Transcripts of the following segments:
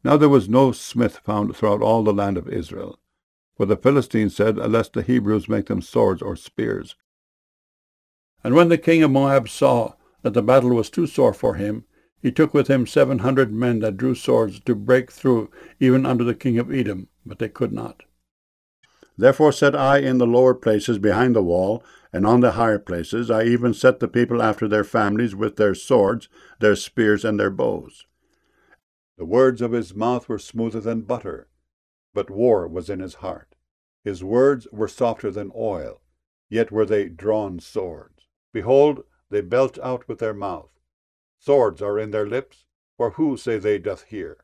Now there was no smith found throughout all the land of Israel. For the Philistines said, Lest the Hebrews make them swords or spears. And when the king of Moab saw that the battle was too sore for him, he took with him 700 men that drew swords to break through even unto the king of Edom, but they could not. Therefore set I in the lower places behind the wall, and on the higher places I even set the people after their families with their swords, their spears, and their bows. The words of his mouth were smoother than butter, but war was in his heart. His words were softer than oil, yet were they drawn swords. Behold, they belch out with their mouth. Swords are in their lips, for who, say they, doth hear?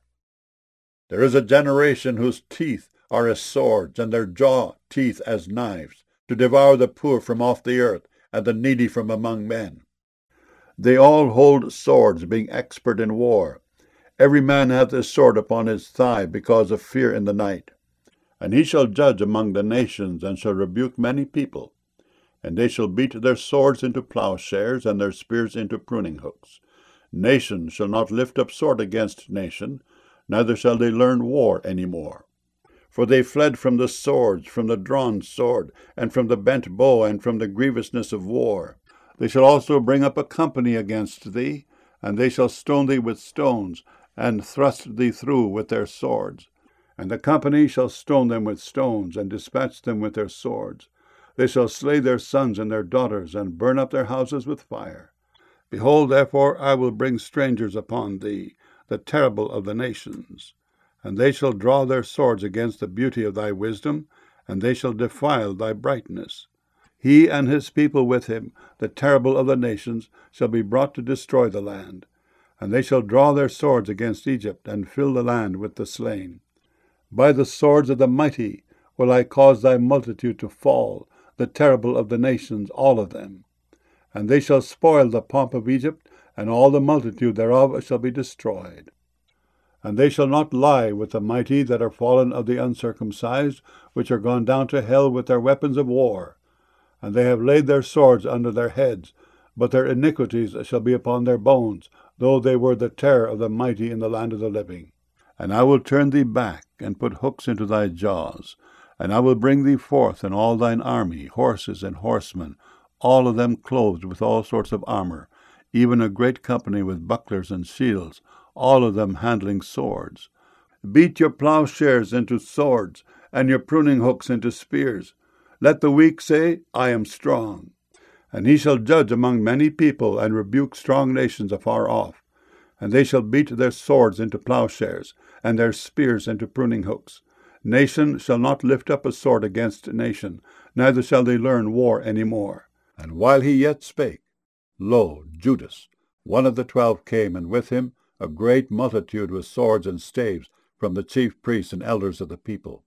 There is a generation whose teeth are as swords, and their jaw teeth as knives, to devour the poor from off the earth, and the needy from among men. They all hold swords, being expert in war. Every man hath his sword upon his thigh, because of fear in the night. And he shall judge among the nations, and shall rebuke many people. And they shall beat their swords into plowshares, and their spears into pruning hooks. Nation shall not lift up sword against nation, neither shall they learn war any more. For they fled from the swords, from the drawn sword, and from the bent bow, and from the grievousness of war. They shall also bring up a company against thee, and they shall stone thee with stones, and thrust thee through with their swords. And the company shall stone them with stones, and dispatch them with their swords. They shall slay their sons and their daughters, and burn up their houses with fire. Behold, therefore, I will bring strangers upon thee, the terrible of the nations. And they shall draw their swords against the beauty of thy wisdom, and they shall defile thy brightness. He and his people with him, the terrible of the nations, shall be brought to destroy the land. And they shall draw their swords against Egypt, and fill the land with the slain. By the swords of the mighty will I cause thy multitude to fall, the terrible of the nations, all of them. And they shall spoil the pomp of Egypt, and all the multitude thereof shall be destroyed. And they shall not lie with the mighty that are fallen of the uncircumcised, which are gone down to hell with their weapons of war. And they have laid their swords under their heads, but their iniquities shall be upon their bones, though they were the terror of the mighty in the land of the living. And I will turn thee back, and put hooks into thy jaws. And I will bring thee forth in all thine army, horses and horsemen, all of them clothed with all sorts of armor, even a great company with bucklers and shields, all of them handling swords. Beat your plowshares into swords, and your pruning hooks into spears. Let the weak say, I am strong. And he shall judge among many people, and rebuke strong nations afar off. And they shall beat their swords into plowshares, and their spears into pruning hooks. Nation shall not lift up a sword against nation, neither shall they learn war any more. And while he yet spake, lo, Judas, one of the 12, came, and with him a great multitude with swords and staves from the chief priests and elders of the people.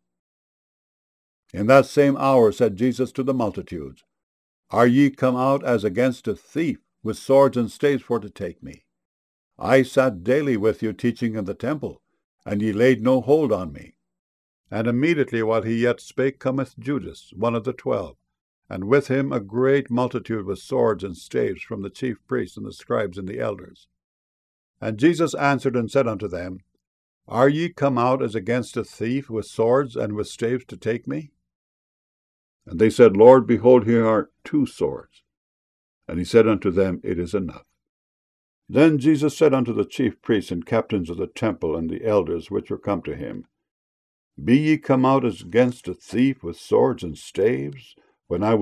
In that same hour said Jesus to the multitudes, Are ye come out as against a thief, with swords and staves for to take me? I sat daily with you teaching in the temple, and ye laid no hold on me. And immediately while he yet spake cometh Judas, one of the 12, and with him a great multitude with swords and staves from the chief priests and the scribes and the elders. And Jesus answered and said unto them, Are ye come out as against a thief, with swords and with staves to take me? And they said, Lord, behold, here are 2 swords. And he said unto them, It is enough. Then Jesus said unto the chief priests and captains of the temple and the elders which were come to him, Be ye come out as against a thief with swords and staves, when I